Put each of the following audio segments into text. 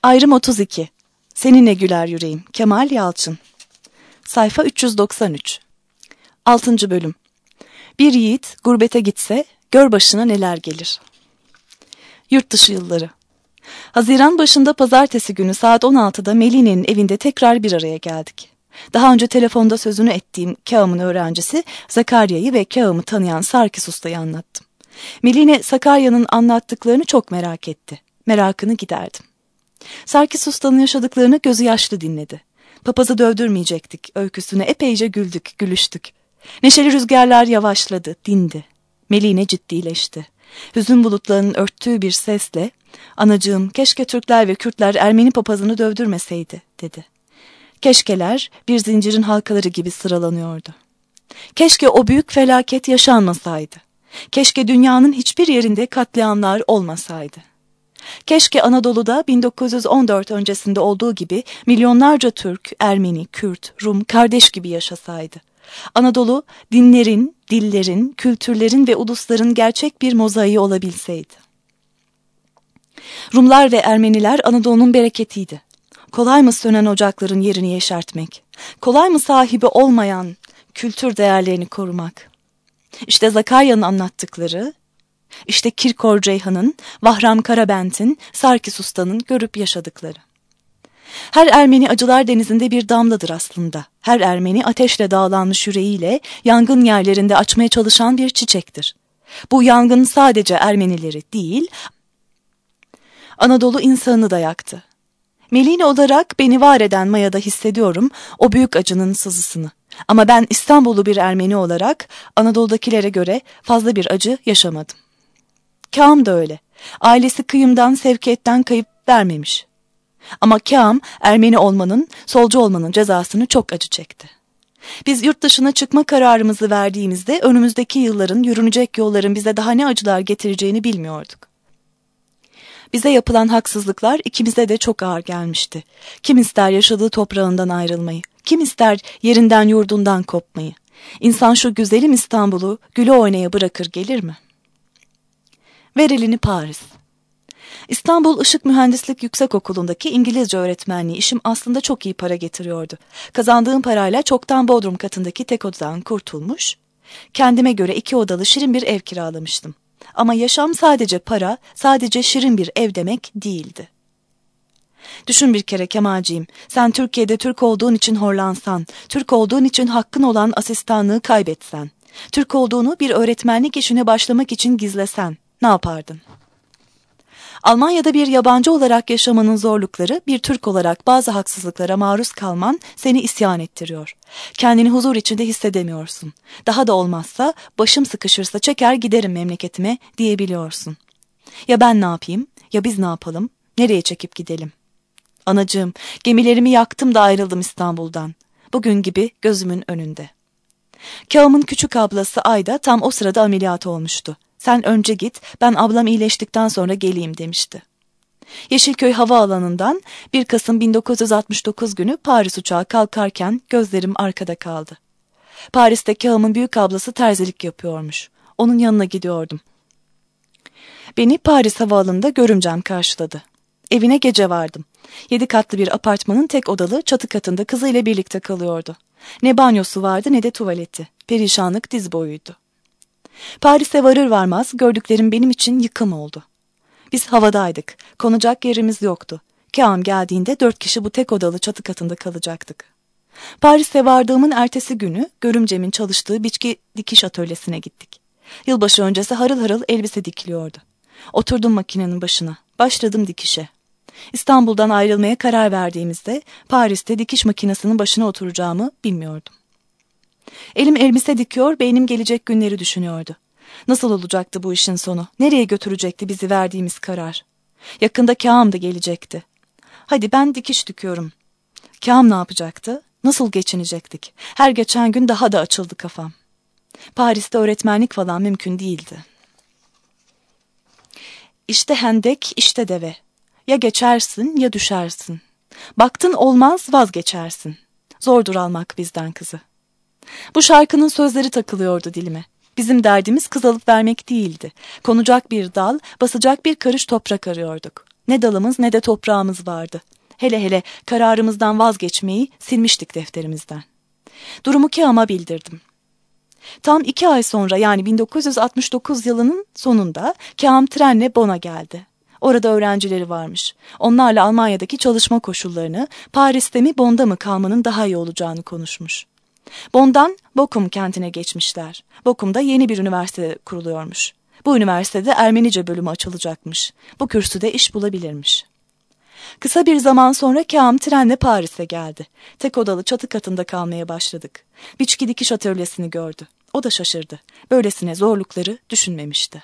Ayrım 32. Seninle güler yüreğim. Kemal Yalçın. Sayfa 393. 6. bölüm. Bir yiğit gurbete gitse gör başına neler gelir. Yurtdışı yılları. Haziran başında pazartesi günü saat 16'da Meline'nin evinde tekrar bir araya geldik. Daha önce telefonda sözünü ettiğim Kağım'ın öğrencisi Zakarya'yı ve Kağım'ı tanıyan Sarkis Usta'yı anlattım. Meline Sakarya'nın anlattıklarını çok merak etti. Merakını giderdim. Sarkis Usta'nın yaşadıklarını gözü yaşlı dinledi. Papazı dövdürmeyecektik öyküsüne epeyce güldük, gülüştük. Neşeli rüzgarlar yavaşladı, dindi. Meline ciddileşti. Hüzün bulutlarının örttüğü bir sesle, "Anacığım, keşke Türkler ve Kürtler Ermeni papazını dövdürmeseydi," dedi. Keşkeler bir zincirin halkaları gibi sıralanıyordu. Keşke o büyük felaket yaşanmasaydı. Keşke dünyanın hiçbir yerinde katliamlar olmasaydı. Keşke Anadolu'da 1914 öncesinde olduğu gibi milyonlarca Türk, Ermeni, Kürt, Rum kardeş gibi yaşasaydı. Anadolu dinlerin, dillerin, kültürlerin ve ulusların gerçek bir mozaiği olabilseydi. Rumlar ve Ermeniler Anadolu'nun bereketiydi. Kolay mı sönen ocakların yerini yeşertmek? Kolay mı sahibi olmayan kültür değerlerini korumak? İşte Zakarya'nın anlattıkları, İşte Kirkor Ceyhan'ın, Vahram Karabent'in, Sarkis Usta'nın görüp yaşadıkları. Her Ermeni acılar denizinde bir damladır aslında. Her Ermeni ateşle dağlanmış yüreğiyle yangın yerlerinde açmaya çalışan bir çiçektir. Bu yangın sadece Ermenileri değil, Anadolu insanını da yaktı. Meline olarak beni var eden mayada hissediyorum o büyük acının sızısını. Ama ben İstanbullu bir Ermeni olarak Anadolu'dakilere göre fazla bir acı yaşamadım. Kağım da öyle. Ailesi kıyımdan, sevkiyetten kayıp vermemiş. Ama Kağım, Ermeni olmanın, solcu olmanın cezasını çok acı çekti. Biz yurt dışına çıkma kararımızı verdiğimizde önümüzdeki yılların, yürünecek yolların bize daha ne acılar getireceğini bilmiyorduk. Bize yapılan haksızlıklar ikimize de çok ağır gelmişti. Kim ister yaşadığı toprağından ayrılmayı, kim ister yerinden yurdundan kopmayı. İnsan şu güzelim İstanbul'u güle oynaya bırakır gelir mi? Ver elini Paris. İstanbul Işık Mühendislik Yüksekokulu'ndaki İngilizce öğretmenliği işim aslında çok iyi para getiriyordu. Kazandığım parayla çoktan Bodrum katındaki tek odadan kurtulmuş, kendime göre 2 odalı şirin bir ev kiralamıştım. Ama yaşam sadece para, sadece şirin bir ev demek değildi. Düşün bir kere Kemalciğim, sen Türkiye'de Türk olduğun için horlansan, Türk olduğun için hakkın olan asistanlığı kaybetsen, Türk olduğunu bir öğretmenlik işine başlamak için gizlesen, ne yapardın? Almanya'da bir yabancı olarak yaşamanın zorlukları, bir Türk olarak bazı haksızlıklara maruz kalman seni isyan ettiriyor. Kendini huzur içinde hissedemiyorsun. Daha da olmazsa başım sıkışırsa çeker giderim memleketime diyebiliyorsun. Ya ben ne yapayım? Ya biz ne yapalım? Nereye çekip gidelim? Anacığım, gemilerimi yaktım da ayrıldım İstanbul'dan. Bugün gibi gözümün önünde. Kağım'ın küçük ablası Ayda tam o sırada ameliyat olmuştu. Sen önce git, ben ablam iyileştikten sonra geleyim demişti. Yeşilköy Havaalanı'ndan 1 Kasım 1969 günü Paris uçağı kalkarken gözlerim arkada kaldı. Paris'te Kağım'ın büyük ablası terzilik yapıyormuş. Onun yanına gidiyordum. Beni Paris Havaalanı'nda görümcem karşıladı. Evine gece vardım. 7 katlı bir apartmanın tek odalı çatı katında kızıyla birlikte kalıyordu. Ne banyosu vardı ne de tuvaleti. Perişanlık diz boyuydu. Paris'e varır varmaz gördüklerim benim için yıkım oldu. Biz havadaydık. Konacak yerimiz yoktu. Kağım geldiğinde 4 kişi bu tek odalı çatı katında kalacaktık. Paris'e vardığımın ertesi günü görümcemin çalıştığı biçki dikiş atölyesine gittik. Yılbaşı öncesi harıl harıl elbise dikiliyordu. Oturdum makinenin başına. Başladım dikişe. İstanbul'dan ayrılmaya karar verdiğimizde Paris'te dikiş makinesinin başına oturacağımı bilmiyordum. Elim elbise dikiyor, beynim gelecek günleri düşünüyordu. Nasıl olacaktı bu işin sonu? Nereye götürecekti bizi verdiğimiz karar? Yakında Kağım da gelecekti. Hadi ben dikiş dikiyorum. Kağım ne yapacaktı? Nasıl geçinecektik? Her geçen gün daha da açıldı kafam. Paris'te öğretmenlik falan mümkün değildi. İşte hendek, işte deve. Ya geçersin ya düşersin. Baktın olmaz vazgeçersin. Zordur almak bizden kızı. Bu şarkının sözleri takılıyordu dilime. Bizim derdimiz kız alıp vermek değildi. Konacak bir dal, basacak bir karış toprak arıyorduk. Ne dalımız ne de toprağımız vardı. Hele hele kararımızdan vazgeçmeyi silmiştik defterimizden. Durumu Kağım'a bildirdim. Tam 2 ay sonra, yani 1969 yılının sonunda Kağım trenle Bonn'a geldi. Orada öğrencileri varmış. Onlarla Almanya'daki çalışma koşullarını, Paris'te mi Bonn'da mı kalmanın daha iyi olacağını konuşmuş. Bonn'dan Bochum kentine geçmişler. Bochum'da yeni bir üniversite kuruluyormuş. Bu üniversitede Ermenice bölümü açılacakmış. Bu kürsüde iş bulabilirmiş. Kısa bir zaman sonra Kağım trenle Paris'e geldi. Tek odalı çatı katında kalmaya başladık. Biçki dikiş atölyesini gördü. O da şaşırdı. Böylesine zorlukları düşünmemişti.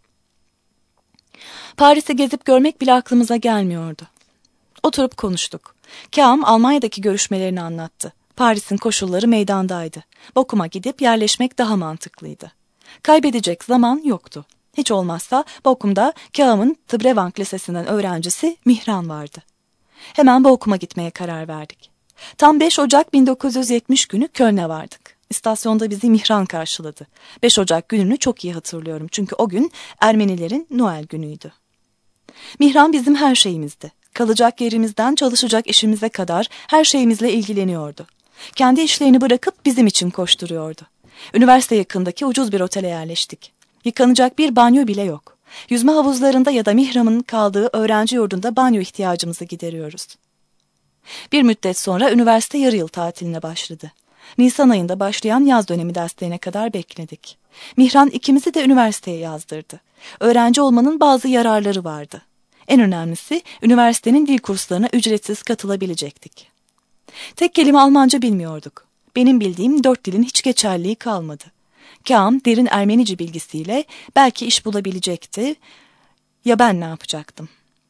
Paris'i gezip görmek bile aklımıza gelmiyordu. Oturup konuştuk. Kağım Almanya'daki görüşmelerini anlattı. Paris'in koşulları meydandaydı. Bochum'a gidip yerleşmek daha mantıklıydı. Kaybedecek zaman yoktu. Hiç olmazsa Bochum'da Kağım'ın Tıbrevank Lisesi'nden öğrencisi Mihran vardı. Hemen Bochum'a gitmeye karar verdik. Tam 5 Ocak 1970 günü Köln'e vardık. İstasyonda bizi Mihran karşıladı. 5 Ocak gününü çok iyi hatırlıyorum çünkü o gün Ermenilerin Noel günüydü. Mihran bizim her şeyimizdi. Kalacak yerimizden çalışacak işimize kadar her şeyimizle ilgileniyordu. Kendi işlerini bırakıp bizim için koşturuyordu. Üniversite yakındaki ucuz bir otele yerleştik. Yıkanacak bir banyo bile yok. Yüzme havuzlarında ya da Mihran'ın kaldığı öğrenci yurdunda banyo ihtiyacımızı gideriyoruz. Bir müddet sonra üniversite yarı yıl tatiline başladı. Nisan ayında başlayan yaz dönemi derslerine kadar bekledik. Mihran ikimizi de üniversiteye yazdırdı. Öğrenci olmanın bazı yararları vardı. En önemlisi üniversitenin dil kurslarına ücretsiz katılabilecektik. Tek kelime Almanca bilmiyorduk. Benim bildiğim 4 dilin hiç geçerliği kalmadı. Kağım derin Ermenice bilgisiyle belki iş bulabilecekti. Ya ben ne yapacaktım?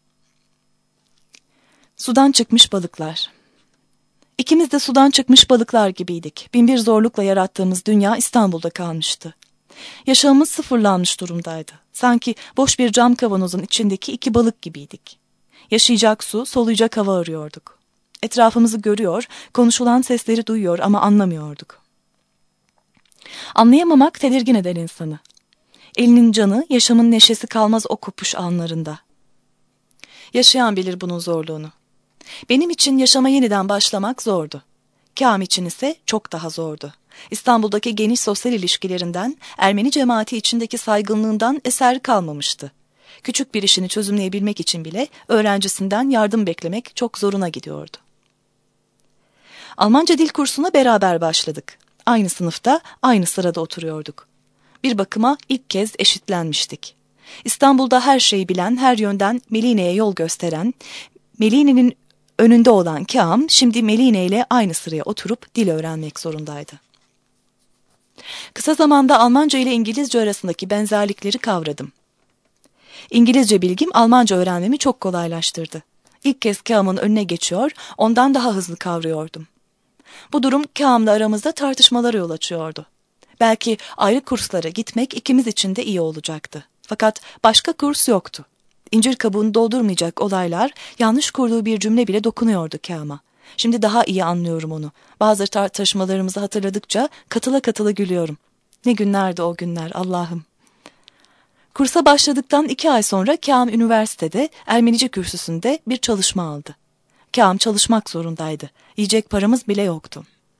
Sudan çıkmış balıklar. İkimiz de sudan çıkmış balıklar gibiydik. Binbir zorlukla yarattığımız dünya İstanbul'da kalmıştı. Yaşamımız sıfırlanmış durumdaydı. Sanki boş bir cam kavanozun içindeki 2 balık gibiydik. Yaşayacak su, soluyacak hava arıyorduk. Etrafımızı görüyor, konuşulan sesleri duyuyor ama anlamıyorduk. Anlayamamak tedirgin eder insanı. Elinin canı, yaşamın neşesi kalmaz o kopuş anlarında. Yaşayan bilir bunun zorluğunu. Benim için yaşama yeniden başlamak zordu. Kağım için ise çok daha zordu. İstanbul'daki geniş sosyal ilişkilerinden, Ermeni cemaati içindeki saygınlığından eser kalmamıştı. Küçük bir işini çözümleyebilmek için bile öğrencisinden yardım beklemek çok zoruna gidiyordu. Almanca dil kursuna beraber başladık. Aynı sınıfta, aynı sırada oturuyorduk. Bir bakıma ilk kez eşitlenmiştik. İstanbul'da her şeyi bilen, her yönden Meline'ye yol gösteren, Meline'nin önünde olan Kağım şimdi Meline ile aynı sıraya oturup dil öğrenmek zorundaydı. Kısa zamanda Almanca ile İngilizce arasındaki benzerlikleri kavradım. İngilizce bilgim Almanca öğrenmemi çok kolaylaştırdı. İlk kez Kağım'ın önüne geçiyor, ondan daha hızlı kavrıyordum. Bu durum Kağım'la aramızda tartışmalara yol açıyordu. Belki ayrı kurslara gitmek ikimiz için de iyi olacaktı. Fakat başka kurs yoktu. İncir kabuğunu doldurmayacak olaylar, yanlış kurduğu bir cümle bile dokunuyordu Kağım'a. Şimdi daha iyi anlıyorum onu. Bazı tartışmalarımızı hatırladıkça katıla katıla gülüyorum. Ne günlerdi o günler Allah'ım. Kursa başladıktan 2 ay sonra Kağım üniversitede Ermenice kürsüsünde bir çalışma aldı. Kağım çalışmak zorundaydı. Yiyecek paramız bile yoktu.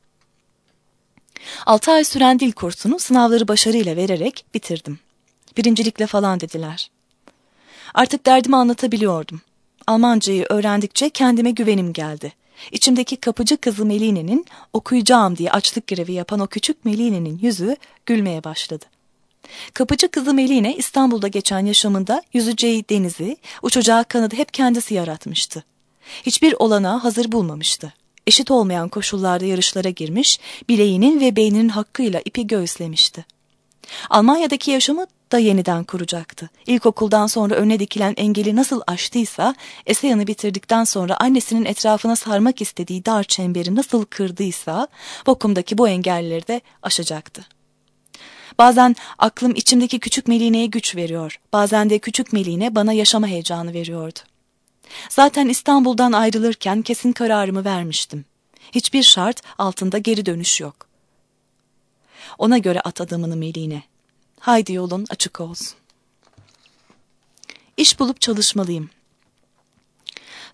6 ay süren dil kursunu sınavları başarıyla vererek bitirdim. Birincilikle falan dediler. Artık derdimi anlatabiliyordum. Almancayı öğrendikçe kendime güvenim geldi. İçimdeki kapıcı kızı Meline'nin okuyacağım diye açlık grevi yapan o küçük Meline'nin yüzü gülmeye başladı. Kapıcı kızı Meline İstanbul'da geçen yaşamında yüzeceği denizi, uçacağı kanadı hep kendisi yaratmıştı. Hiçbir olanağı hazır bulmamıştı. Eşit olmayan koşullarda yarışlara girmiş, bileğinin ve beyninin hakkıyla ipi göğüslemişti. Almanya'daki yaşamı da yeniden kuracaktı. İlkokuldan sonra önüne dikilen engeli nasıl aştıysa, Eseyan'ı bitirdikten sonra annesinin etrafına sarmak istediği dar çemberi nasıl kırdıysa, Bochum'daki bu engelleri de aşacaktı. Bazen aklım içimdeki küçük Meline'ye güç veriyor, bazen de küçük Meline bana yaşama heyecanı veriyordu. Zaten İstanbul'dan ayrılırken kesin kararımı vermiştim. Hiçbir şart altında geri dönüş yok. Ona göre at adımını Meline. Haydi yolun açık olsun. İş bulup çalışmalıyım.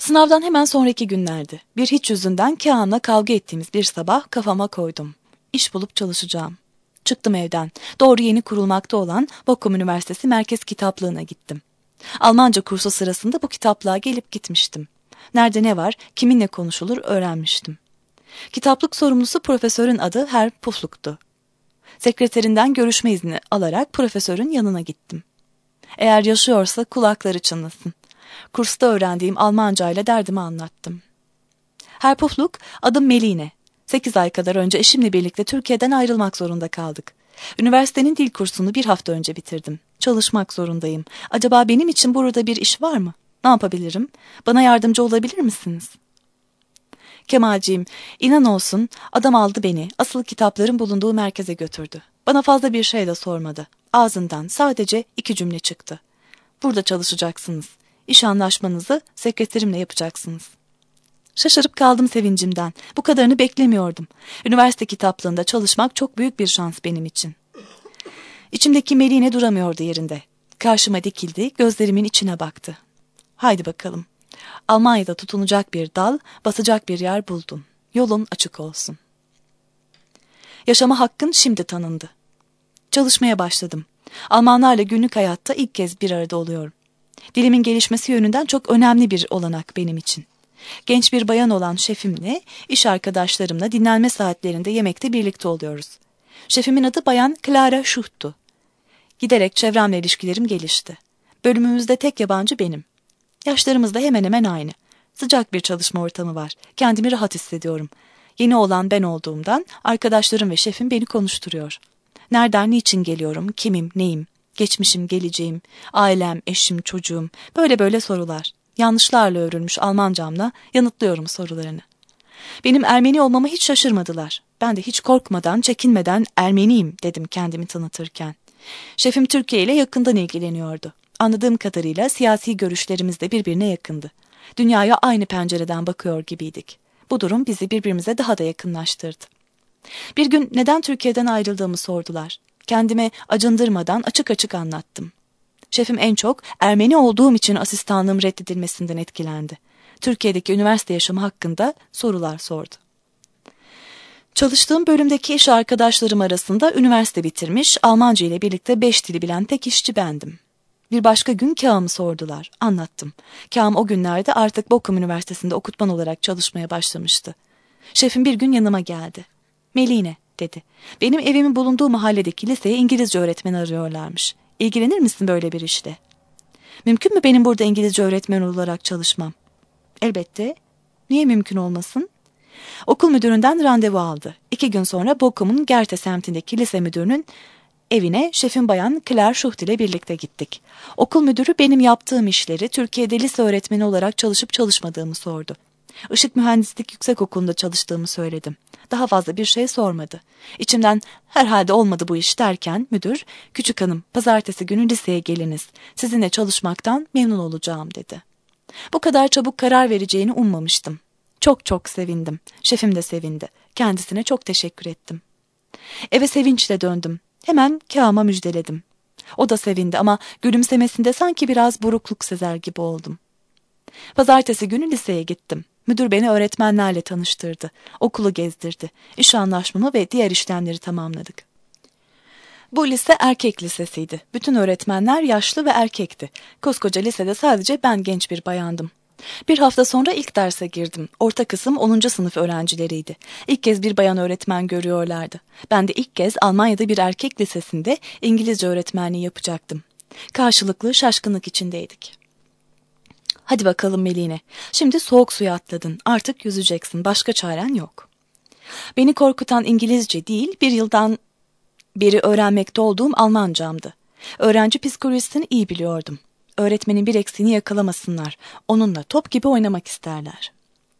Sınavdan hemen sonraki günlerdi. Bir hiç yüzünden Kaan'la kavga ettiğimiz bir sabah kafama koydum. İş bulup çalışacağım. Çıktım evden. Doğru yeni kurulmakta olan Bochum Üniversitesi Merkez Kitaplığı'na gittim. Almanca kursu sırasında bu kitaplığa gelip gitmiştim. Nerede ne var, kiminle konuşulur öğrenmiştim. Kitaplık sorumlusu profesörün adı Herr Pufluk'tu. Sekreterinden görüşme izni alarak profesörün yanına gittim. Eğer yaşıyorsa kulakları çınlasın. Kursta öğrendiğim Almanca ile derdimi anlattım. Herr Pufluk, adım Meline. 8 ay kadar önce eşimle birlikte Türkiye'den ayrılmak zorunda kaldık. Üniversitenin dil kursunu bir hafta önce bitirdim. Çalışmak zorundayım. Acaba benim için burada bir iş var mı? Ne yapabilirim? Bana yardımcı olabilir misiniz? Kemalciğim, inan olsun adam aldı beni, asıl kitapların bulunduğu merkeze götürdü. Bana fazla bir şey de sormadı. Ağzından sadece 2 cümle çıktı. Burada çalışacaksınız. İş anlaşmanızı sekreterimle yapacaksınız. Şaşırıp kaldım sevincimden. Bu kadarını beklemiyordum. Üniversite kitaplığında çalışmak çok büyük bir şans benim için. İçimdeki Meline duramıyordu yerinde. Karşıma dikildi, gözlerimin içine baktı. Haydi bakalım. Almanya'da tutunacak bir dal, basacak bir yer buldun. Yolun açık olsun. Yaşama hakkın şimdi tanındı. Çalışmaya başladım. Almanlarla günlük hayatta ilk kez bir arada oluyorum. Dilimin gelişmesi yönünden çok önemli bir olanak benim için. Genç bir bayan olan şefimle, iş arkadaşlarımla dinlenme saatlerinde yemekte birlikte oluyoruz. Şefimin adı Bayan Clara Schucht'tu. Giderek çevremle ilişkilerim gelişti. Bölümümüzde tek yabancı benim. Yaşlarımız da hemen hemen aynı. Sıcak bir çalışma ortamı var. Kendimi rahat hissediyorum. Yeni olan ben olduğumdan arkadaşlarım ve şefim beni konuşturuyor. Nereden, niçin geliyorum, kimim, neyim, geçmişim, geleceğim, ailem, eşim, çocuğum, böyle sorular. Yanlışlarla örülmüş Almancamla yanıtlıyorum sorularını. Benim Ermeni olmama hiç şaşırmadılar. Ben de hiç korkmadan, çekinmeden Ermeniyim dedim kendimi tanıtırken. Şefim Türkiye ile yakından ilgileniyordu. Anladığım kadarıyla siyasi görüşlerimiz de birbirine yakındı. Dünyaya aynı pencereden bakıyor gibiydik. Bu durum bizi birbirimize daha da yakınlaştırdı. Bir gün neden Türkiye'den ayrıldığımı sordular. Kendime acındırmadan açık açık anlattım. Şefim en çok Ermeni olduğum için asistanlığım reddedilmesinden etkilendi. Türkiye'deki üniversite yaşamı hakkında sorular sordu. Çalıştığım bölümdeki iş arkadaşlarım arasında üniversite bitirmiş, Almanca ile birlikte 5 dili bilen tek işçi bendim. Bir başka gün Kağım'ı sordular. Anlattım. Kağım o günlerde artık Bochum Üniversitesi'nde okutman olarak çalışmaya başlamıştı. Şefim bir gün yanıma geldi. Meline dedi. Benim evimin bulunduğu mahalledeki liseye İngilizce öğretmeni arıyorlarmış. İlgilenir misin böyle bir işle? Mümkün mü benim burada İngilizce öğretmen olarak çalışmam? Elbette. Niye mümkün olmasın? Okul müdüründen randevu aldı. 2 gün sonra Bochum'un Gerte semtindeki lise müdürünün evine şefin bayan Claire Schucht ile birlikte gittik. Okul müdürü benim yaptığım işleri Türkiye'de lise öğretmeni olarak çalışıp çalışmadığımı sordu. Işık Mühendislik Yüksekokulu'nda çalıştığımı söyledim. Daha fazla bir şey sormadı. İçimden herhalde olmadı bu iş derken müdür, "Küçük hanım, pazartesi günü liseye geliniz. Sizinle çalışmaktan memnun olacağım." dedi. Bu kadar çabuk karar vereceğini ummamıştım. Çok sevindim. Şefim de sevindi. Kendisine çok teşekkür ettim. Eve sevinçle döndüm. Hemen Kağım'a müjdeledim. O da sevindi ama gülümsemesinde sanki biraz burukluk sezer gibi oldum. Pazartesi günü liseye gittim. Müdür beni öğretmenlerle tanıştırdı. Okulu gezdirdi. İş anlaşmamı ve diğer işlemleri tamamladık. Bu lise erkek lisesiydi. Bütün öğretmenler yaşlı ve erkekti. Koskoca lisede sadece ben genç bir bayandım. Bir hafta sonra ilk derse girdim. Orta kısım 10. sınıf öğrencileriydi. İlk kez bir bayan öğretmen görüyorlardı. Ben de ilk kez Almanya'da bir erkek lisesinde İngilizce öğretmenliği yapacaktım. Karşılıklı şaşkınlık içindeydik. "Hadi bakalım Meline, şimdi soğuk suya atladın, artık yüzeceksin, başka çaren yok." Beni korkutan İngilizce değil, bir yıldan beri öğrenmekte olduğum Almancamdı. Öğrenci psikolojisini iyi biliyordum. Öğretmenin bir eksiğini yakalamasınlar, onunla top gibi oynamak isterler.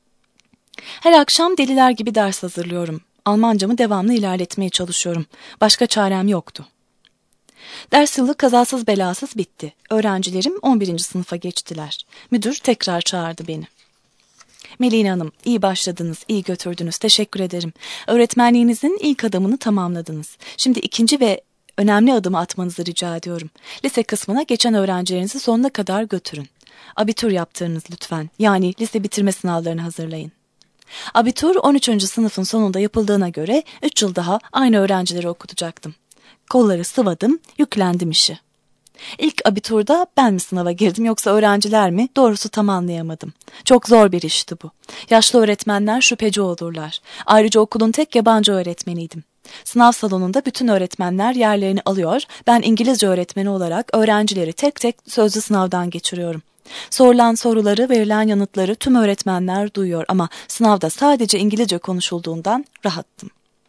Her akşam deliler gibi ders hazırlıyorum. Almancamı devamlı ilerletmeye çalışıyorum. Başka çarem yoktu. Ders yılı kazasız belasız bitti. Öğrencilerim 11. sınıfa geçtiler. Müdür tekrar çağırdı beni. "Meline Hanım, iyi başladınız, iyi götürdünüz, teşekkür ederim. Öğretmenliğinizin ilk adımını tamamladınız. Şimdi ikinci ve önemli adımı atmanızı rica ediyorum. Lise kısmına geçen öğrencilerinizi sonuna kadar götürün. Abitur yaptırınız lütfen. Yani lise bitirme sınavlarını hazırlayın. Abitur 13. sınıfın sonunda yapıldığına göre 3 yıl daha aynı öğrencileri okutacaktım. Kolları sıvadım, yüklendim işi. İlk abiturda ben mi sınava girdim yoksa öğrenciler mi? Doğrusu tam anlayamadım. Çok zor bir işti bu. Yaşlı öğretmenler şüpheci olurlar. Ayrıca okulun tek yabancı öğretmeniydim. Sınav salonunda bütün öğretmenler yerlerini alıyor, ben İngilizce öğretmeni olarak öğrencileri tek tek sözlü sınavdan geçiriyorum. Sorulan soruları, verilen yanıtları tüm öğretmenler duyuyor ama sınavda sadece İngilizce konuşulduğundan rahattım.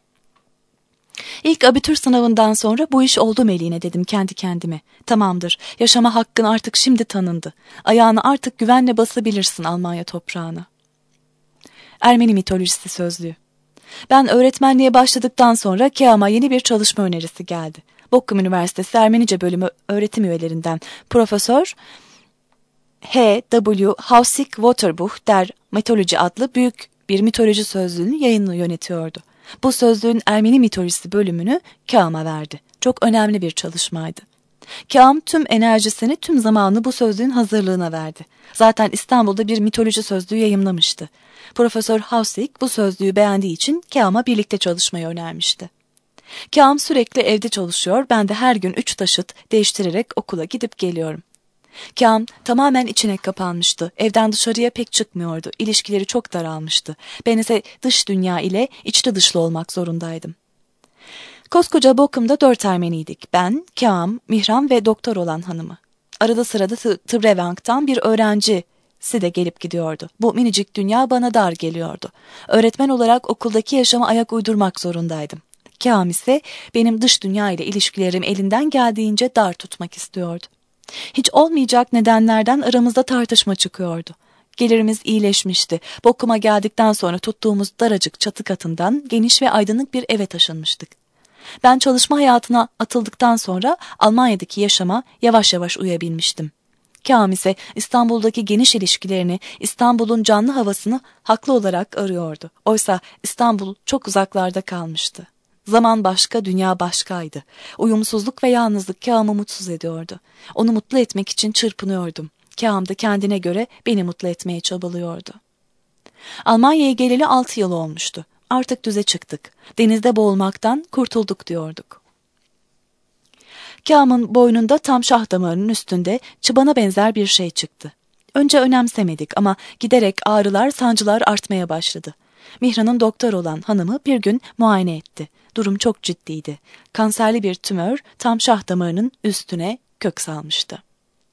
İlk abitur sınavından sonra bu iş oldu Meline dedim kendi kendime. Tamamdır, yaşama hakkın artık şimdi tanındı. Ayağını artık güvenle basabilirsin Almanya toprağına. Ermeni mitolojisi sözlüğü. Ben öğretmenliğe başladıktan sonra Keam'a yeni bir çalışma önerisi geldi. Bochum Üniversitesi Ermenice bölümü öğretim üyelerinden Profesör H.W. Hausig-Waterbuch der Mitoloji adlı büyük bir mitoloji sözlüğünün yayınını yönetiyordu. Bu sözlüğün Ermeni mitolojisi bölümünü Keam'a verdi. Çok önemli bir çalışmaydı. Keam tüm enerjisini, tüm zamanını bu sözlüğün hazırlığına verdi. Zaten İstanbul'da bir mitoloji sözlüğü yayımlamıştı. Profesör Hausig bu sözlüğü beğendiği için Keam'a birlikte çalışmayı önermişti. Keam sürekli evde çalışıyor, ben de her gün 3 taşıt değiştirerek okula gidip geliyorum. Keam tamamen içine kapanmıştı. Evden dışarıya pek çıkmıyordu. İlişkileri çok daralmıştı. Ben ise dış dünya ile içli dışlı olmak zorundaydım. Koskoca Bochum'da 4 Ermeniydik. Ben, Keam, Mihran ve doktor olan hanımı. Arada sırada Tıbrevang'dan bir öğrencisi de gelip gidiyordu. Bu minicik dünya bana dar geliyordu. Öğretmen olarak okuldaki yaşama ayak uydurmak zorundaydım. Keam ise benim dış dünya ile ilişkilerimi elinden geldiğince dar tutmak istiyordu. Hiç olmayacak nedenlerden aramızda tartışma çıkıyordu. Gelirimiz iyileşmişti. Bochum'a geldikten sonra tuttuğumuz daracık çatı katından geniş ve aydınlık bir eve taşınmıştık. Ben çalışma hayatına atıldıktan sonra Almanya'daki yaşama yavaş yavaş uyabilmiştim. Keam ise İstanbul'daki geniş ilişkilerini, İstanbul'un canlı havasını haklı olarak arıyordu. Oysa İstanbul çok uzaklarda kalmıştı. Zaman başka, dünya başkaydı. Uyumsuzluk ve yalnızlık Keam'ı mutsuz ediyordu. Onu mutlu etmek için çırpınıyordum. Keam da kendine göre beni mutlu etmeye çabalıyordu. Almanya'ya geleli 6 yıl olmuştu. Artık düze çıktık. Denizde boğulmaktan kurtulduk diyorduk. Keam'ın boynunda tam şah damarının üstünde çıbana benzer bir şey çıktı. Önce önemsemedik ama giderek ağrılar, sancılar artmaya başladı. Mihran'ın doktor olan hanımı bir gün muayene etti. Durum çok ciddiydi. Kanserli bir tümör tam şah damarının üstüne kök salmıştı.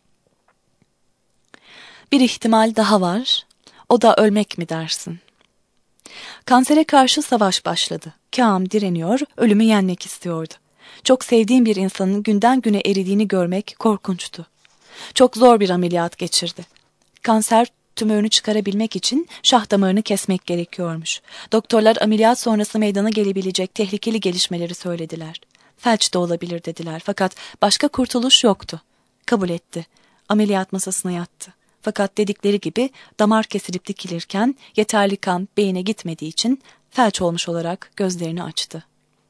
Bir ihtimal daha var. O da ölmek mi dersin? Kansere karşı savaş başladı. Keam direniyor, ölümü yenmek istiyordu. Çok sevdiğim bir insanın günden güne eridiğini görmek korkunçtu. Çok zor bir ameliyat geçirdi. Kanser tümörünü çıkarabilmek için şah damarını kesmek gerekiyormuş. Doktorlar ameliyat sonrası meydana gelebilecek tehlikeli gelişmeleri söylediler. Felç de olabilir dediler fakat başka kurtuluş yoktu. Kabul etti. Ameliyat masasına yattı. Fakat dedikleri gibi damar kesilip dikilirken yeterli kan beyine gitmediği için felç olmuş olarak gözlerini açtı.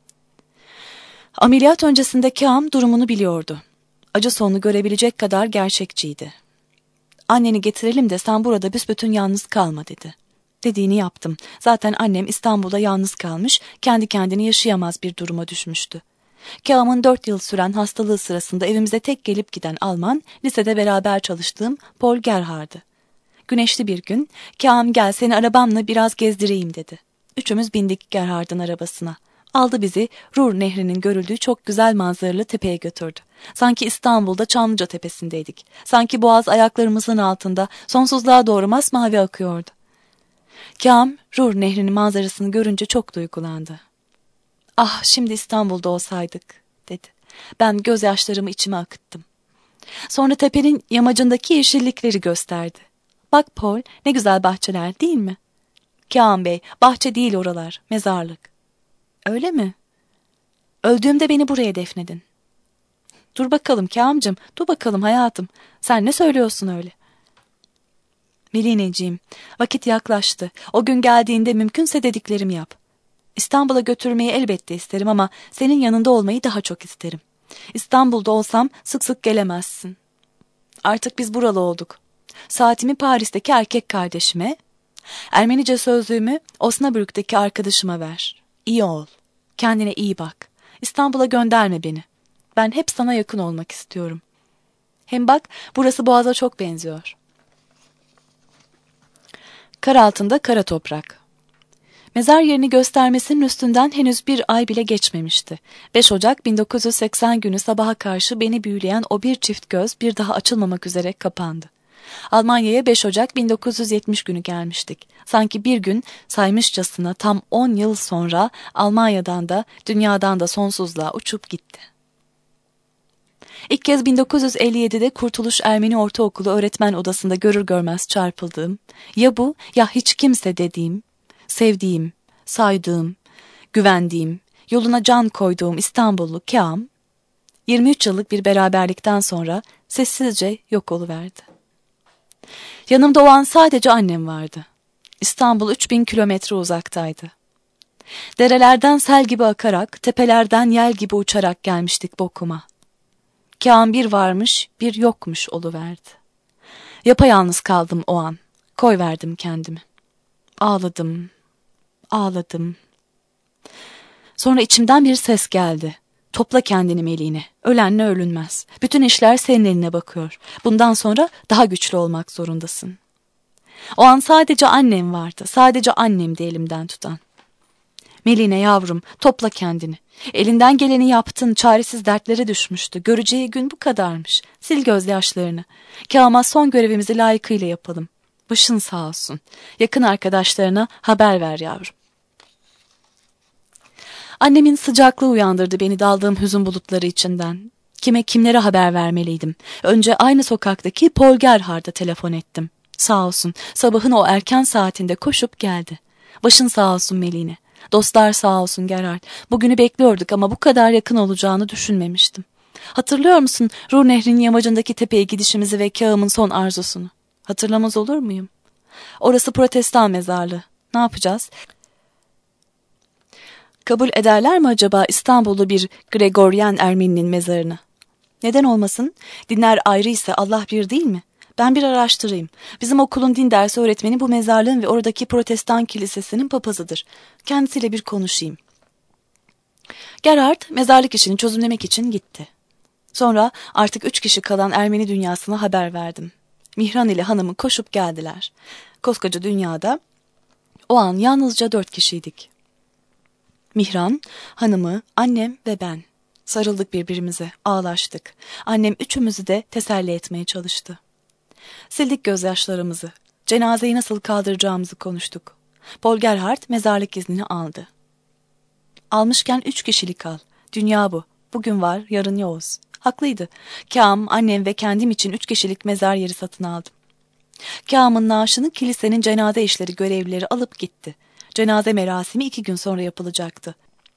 Ameliyat öncesinde Keam durumunu biliyordu. Acı sonunu görebilecek kadar gerçekçiydi. Anneni getirelim de sen burada büsbütün yalnız kalma dedi. Dediğini yaptım. Zaten annem İstanbul'da yalnız kalmış, kendi kendini yaşayamaz bir duruma düşmüştü. Keam'ın 4 yıl süren hastalığı sırasında evimize tek gelip giden Alman, lisede beraber çalıştığım Paul Gerhard'ı. Güneşli bir gün, Keam gel seni arabamla biraz gezdireyim dedi. Üçümüz bindik Gerhard'ın arabasına. Aldı bizi Ruhr Nehri'nin görüldüğü çok güzel manzaralı tepeye götürdü. Sanki İstanbul'da Çamlıca tepesindeydik. Sanki boğaz ayaklarımızın altında sonsuzluğa doğru masmavi akıyordu. Keam Ruhr Nehri'nin manzarasını görünce çok duygulandı. Ah şimdi İstanbul'da olsaydık dedi. Ben gözyaşlarımı içime akıttım. Sonra tepenin yamacındaki yeşillikleri gösterdi. Bak Paul ne güzel bahçeler değil mi? Keam Bey bahçe değil oralar mezarlık. Öyle mi? Öldüğümde beni buraya defnedin. Dur bakalım Keam'cığım, dur bakalım hayatım. Sen ne söylüyorsun öyle? Melineciğim, vakit yaklaştı. O gün geldiğinde mümkünse dediklerimi yap. İstanbul'a götürmeyi elbette isterim ama senin yanında olmayı daha çok isterim. İstanbul'da olsam sık sık gelemezsin. Artık biz buralı olduk. Saatimi Paris'teki erkek kardeşime, Ermenice sözlüğümü Osnabrück'teki arkadaşıma ver. İyi ol. Kendine iyi bak. İstanbul'a gönderme beni. Ben hep sana yakın olmak istiyorum. Hem bak, burası Boğaz'a çok benziyor. Kar altında kara toprak. Mezar yerini göstermesinin üstünden henüz bir ay bile geçmemişti. 5 Ocak 1980 günü sabaha karşı beni büyüleyen o bir çift göz bir daha açılmamak üzere kapandı. Almanya'ya 5 Ocak 1970 günü gelmiştik. Sanki bir gün saymışçasına tam 10 yıl sonra Almanya'dan da dünyadan da sonsuzluğa uçup gitti. İlk kez 1957'de Kurtuluş Ermeni Ortaokulu öğretmen odasında görür görmez çarpıldığım, ya bu ya hiç kimse dediğim, sevdiğim, saydığım, güvendiğim, yoluna can koyduğum İstanbullu Kağım, 23 yıllık bir beraberlikten sonra sessizce yok oluverdi. Yanımda o an sadece annem vardı. İstanbul 3000 kilometre uzaktaydı. Derelerden sel gibi akarak, tepelerden yel gibi uçarak gelmiştik Bokum'a. Kağım bir varmış, bir yokmuş oluverdi. Yapayalnız kaldım o an. Koyverdim kendimi. Ağladım, ağladım. Sonra içimden bir ses geldi. Topla kendini Meline. Ölenle ölünmez. Bütün işler senin eline bakıyor. Bundan sonra daha güçlü olmak zorundasın. O an sadece annem vardı. Sadece annemdi elimden tutan. Meline yavrum, topla kendini. Elinden geleni yaptın, çaresiz dertlere düşmüştü. Göreceği gün bu kadarmış. Sil gözyaşlarını. Kağıma son görevimizi layıkıyla yapalım. Başın sağ olsun. Yakın arkadaşlarına haber ver yavrum. Annemin sıcaklığı uyandırdı beni daldığım hüzün bulutları içinden. Kime kimlere haber vermeliydim. Önce aynı sokaktaki Paul Gerhard'a telefon ettim. Sağ olsun, sabahın o erken saatinde koşup geldi. Başın sağ olsun Meline. Dostlar sağ olsun Gerhard. Bugünü bekliyorduk ama bu kadar yakın olacağını düşünmemiştim. Hatırlıyor musun Ruhr Nehri'nin yamacındaki tepeye gidişimizi ve Kağım'ın son arzusunu? Hatırlamaz olur muyum? Orası Protestan mezarlığı. Ne yapacağız? Kabul ederler mi acaba İstanbullu bir Gregoryen Ermeni'nin mezarını? Neden olmasın? Dinler ayrı ise Allah bir değil mi? Ben bir araştırayım. Bizim okulun din dersi öğretmeni bu mezarlığın ve oradaki Protestan kilisesinin papazıdır. Kendisiyle bir konuşayım. Gerhard mezarlık işini çözümlemek için gitti. Sonra artık 3 kişi kalan Ermeni dünyasına haber verdim. Mihran ile hanımı koşup geldiler. Koskoca dünyada o an yalnızca 4 kişiydik. Mihran, hanımı, annem ve ben. Sarıldık birbirimize, ağlaştık. Annem üçümüzü de teselli etmeye çalıştı. Sildik gözyaşlarımızı. Cenazeyi nasıl kaldıracağımızı konuştuk. Paul Gerhard mezarlık iznini aldı. Almışken 3 kişilik al. Dünya bu. Bugün var, yarın yoğuz. Haklıydı. Kağım, annem ve kendim için 3 kişilik mezar yeri satın aldım. Kağım'ın naaşını kilisenin cenaze işleri görevlileri alıp gitti. Cenaze merasimi 2 gün sonra yapılacaktı.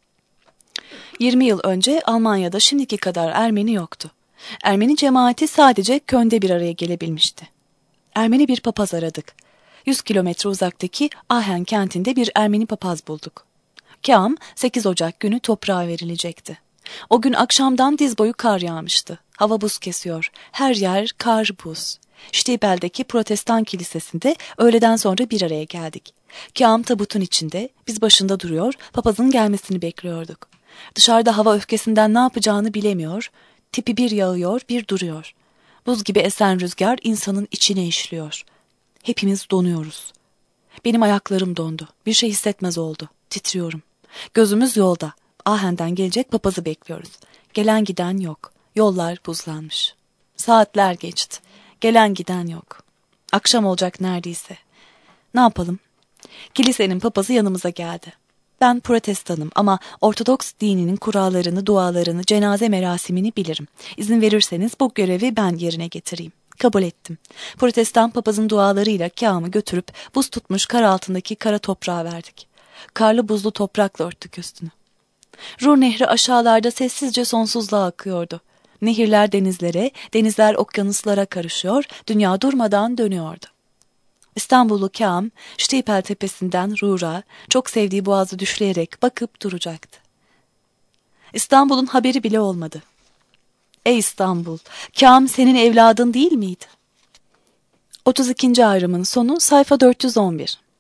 20 yıl önce Almanya'da şimdiki kadar Ermeni yoktu. Ermeni cemaati sadece Köln'de bir araya gelebilmişti. Ermeni bir papaz aradık. 100 kilometre uzaktaki Aachen kentinde bir Ermeni papaz bulduk. Kağım 8 Ocak günü toprağa verilecekti. O gün akşamdan diz boyu kar yağmıştı. Hava buz kesiyor. Her yer kar buz. Stiebel'deki Protestan kilisesinde öğleden sonra bir araya geldik. Kağım tabutun içinde, biz başında duruyor, papazın gelmesini bekliyorduk. Dışarıda hava öfkesinden ne yapacağını bilemiyor, tipi bir yağıyor, bir duruyor. Buz gibi esen rüzgar insanın içine işliyor. Hepimiz donuyoruz. Benim ayaklarım dondu. Bir şey hissetmez oldu. Titriyorum. Gözümüz yolda. Aachen'den gelecek papazı bekliyoruz. Gelen giden yok. Yollar buzlanmış. Saatler geçti. Gelen giden yok. Akşam olacak neredeyse. Ne yapalım? Kilisenin papazı yanımıza geldi. Ben protestanım ama Ortodoks dininin kurallarını, dualarını, cenaze merasimini bilirim. İzin verirseniz bu görevi ben yerine getireyim. Kabul ettim. Protestan papazın dualarıyla Kağım'ı götürüp buz tutmuş kar altındaki kara toprağa verdik. Karlı buzlu toprakla örttük üstünü. Ruhr Nehri aşağılarda sessizce sonsuzluğa akıyordu. Nehirler denizlere, denizler okyanuslara karışıyor, dünya durmadan dönüyordu. İstanbullu Kağım, Stiepel tepesinden Ruhr'a, çok sevdiği boğazı düşleyerek bakıp duracaktı. İstanbul'un haberi bile olmadı. Ey İstanbul, Kağım senin evladın değil miydi? 32. ayrımın sonu sayfa 411.